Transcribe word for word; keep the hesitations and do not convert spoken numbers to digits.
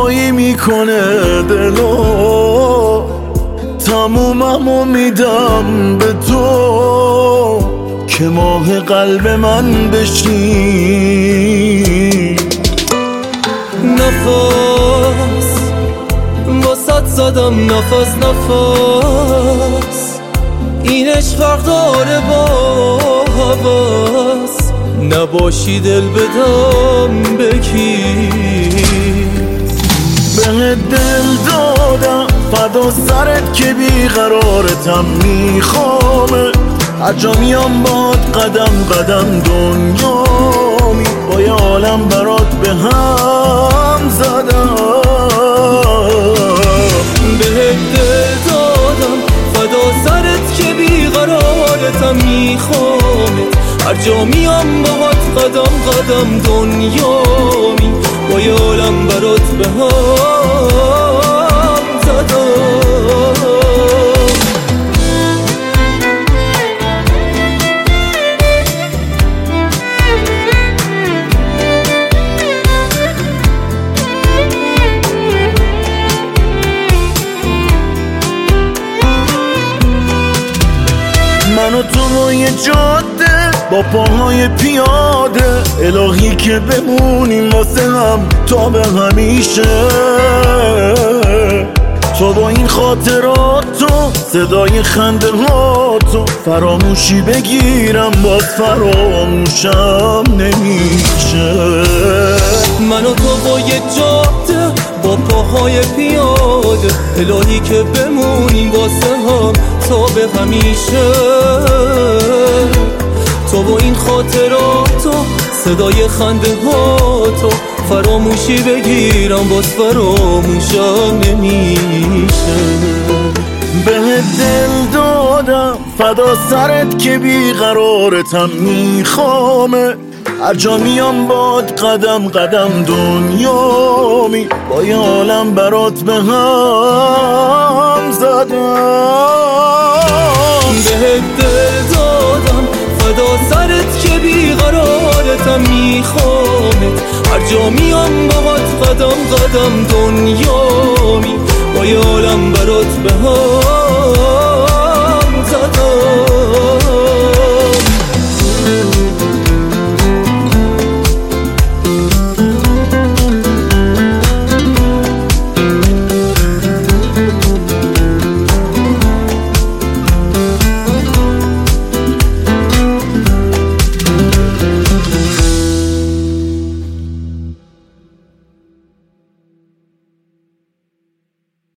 هوایی میکنه دلو، تموممو میدم به تو که ماه قلب من بشی. نفس واسط زدم، نفس نفس اینش فرق داره با هوس، نباشی دل بدم بکی. به دل دادم فدا سرت که بیقرارتم میخوامه، هر جا میام باد قدم قدم دنیامی، با یه عالم برات به هم زدم. به دل دادم فدا سرت که بیقرارتم میخوامه، هر جا میام باهات قدم قدم دنیامی، با یه عالم برات به هم زدم. من و تو روی جاده با پاهای پیاده، الهی که بمونیم واسه هم تا به همیشه. تو با این خاطراتو، صدای خنده هاتو، فراموشی بگیرم باز فراموشم نمیشه. من و تو با یه جاده با پاهای پیاده، الهی که بمونیم واسه هم تا به همیشه. تو با این خاطراتو، صدای خنده هاتو، فراموشی بگیرم باز فراموشم نمیشه. به دل دادم فدا سرت که بیقرارتم میخوامه، هر جا میام باد قدم قدم دنیامی، با یه عالم برات به هم زدم. به دل دادم فدا سرت که بیقرارتم میخوامت، هر جا میام باهات قدم قدم دنیامی، با یه عالم برات به هم